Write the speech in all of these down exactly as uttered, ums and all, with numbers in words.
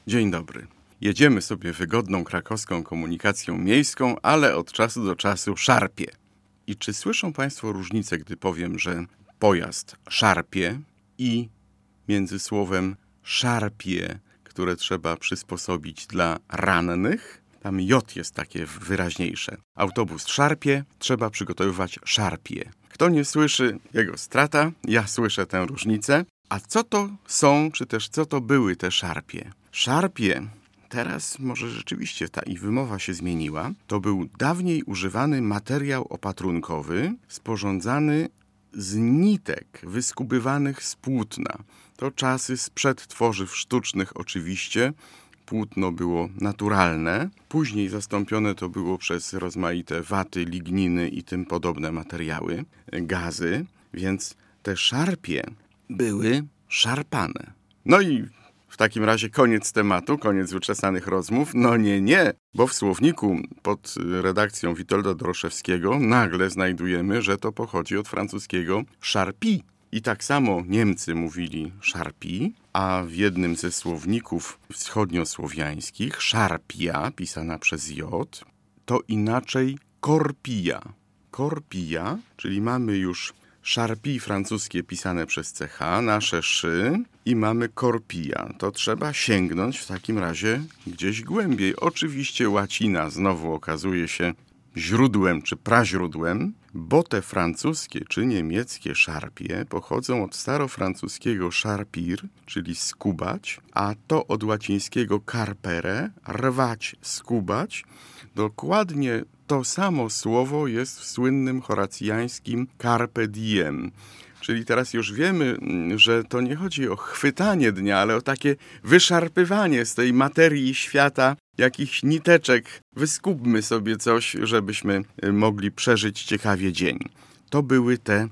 Dzień dobry. Jedziemy sobie wygodną krakowską komunikacją miejską, ale od czasu do czasu szarpie. I czy słyszą Państwo różnicę, gdy powiem, że pojazd szarpie i między słowem szarpie, które trzeba przysposobić dla rannych? Tam J jest takie wyraźniejsze. Autobus szarpie, trzeba przygotowywać szarpie. Kto nie słyszy, jego strata. Ja słyszę tę różnicę. A co to są, czy też co to były te szarpie? Szarpie, teraz może rzeczywiście ta ich wymowa się zmieniła, to był dawniej używany materiał opatrunkowy sporządzany z nitek wyskubywanych z płótna. To czasy sprzed tworzyw sztucznych oczywiście. Płótno było naturalne. Później zastąpione to było przez rozmaite waty, ligniny i tym podobne materiały, gazy. Więc te szarpie były szarpane. No i w takim razie koniec tematu, koniec wyczesanych rozmów. No nie, nie, bo w słowniku pod redakcją Witolda Doroszewskiego nagle znajdujemy, że to pochodzi od francuskiego szarpi. I tak samo Niemcy mówili szarpi, a w jednym ze słowników wschodniosłowiańskich szarpia, pisana przez J, to inaczej korpija. Korpija, czyli mamy już szarpi francuskie pisane przez C H, nasze szy i mamy korpija. To trzeba sięgnąć w takim razie gdzieś głębiej. Oczywiście łacina znowu okazuje się źródłem czy praźródłem, bo te francuskie czy niemieckie szarpie pochodzą od starofrancuskiego szarpir, czyli skubać, a to od łacińskiego carpere, rwać, skubać. Dokładnie to samo słowo jest w słynnym horacjańskim carpe diem. Czyli teraz już wiemy, że to nie chodzi o chwytanie dnia, ale o takie wyszarpywanie z tej materii świata jakichś niteczek. Wyskubmy sobie coś, żebyśmy mogli przeżyć ciekawie dzień. To były te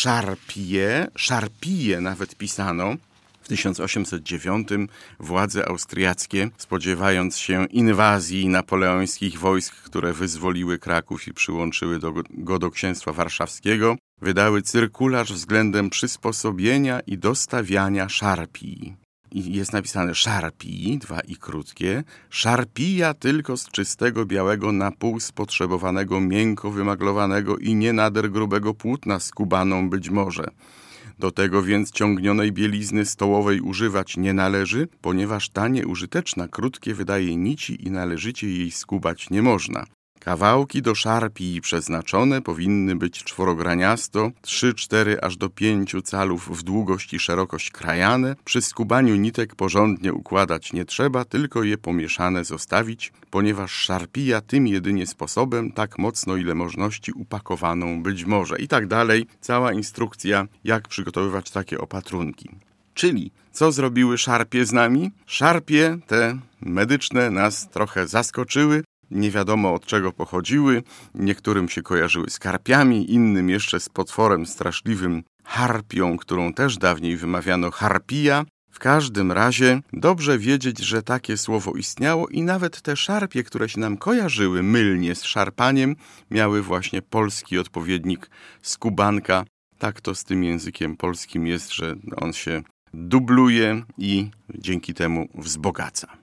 szarpie, szarpije nawet pisano. W tysiąc osiemset dziewiątym władze austriackie, spodziewając się inwazji napoleońskich wojsk, które wyzwoliły Kraków i przyłączyły do, go do księstwa warszawskiego, wydały cyrkularz względem przysposobienia i dostawiania szarpii. I jest napisane szarpii, dwa i krótkie, szarpija tylko z czystego białego napół spotrzebowanego, miękko wymaglowanego i nie nader grubego płótna skubaną być może. Do tego więc ciągnionej bielizny stołowej używać nie należy, ponieważ ta nieużyteczna krótkie wydaje nici i należycie jej skubać nie można. Kawałki do szarpii przeznaczone powinny być czworograniasto, trzy cztery aż do pięciu calów w długość i szerokość krajane. Przy skubaniu nitek porządnie układać nie trzeba, tylko je pomieszane zostawić, ponieważ szarpija tym jedynie sposobem tak mocno ile możności upakowaną być może. I tak dalej. Cała instrukcja, jak przygotowywać takie opatrunki. Czyli co zrobiły szarpie z nami? Szarpie te medyczne nas trochę zaskoczyły. Nie wiadomo od czego pochodziły, niektórym się kojarzyły z karpiami, innym jeszcze z potworem straszliwym harpią, którą też dawniej wymawiano harpija. W każdym razie dobrze wiedzieć, że takie słowo istniało i nawet te szarpie, które się nam kojarzyły mylnie z szarpaniem, miały właśnie polski odpowiednik skubanka. Tak to z tym językiem polskim jest, że on się dubluje i dzięki temu wzbogaca.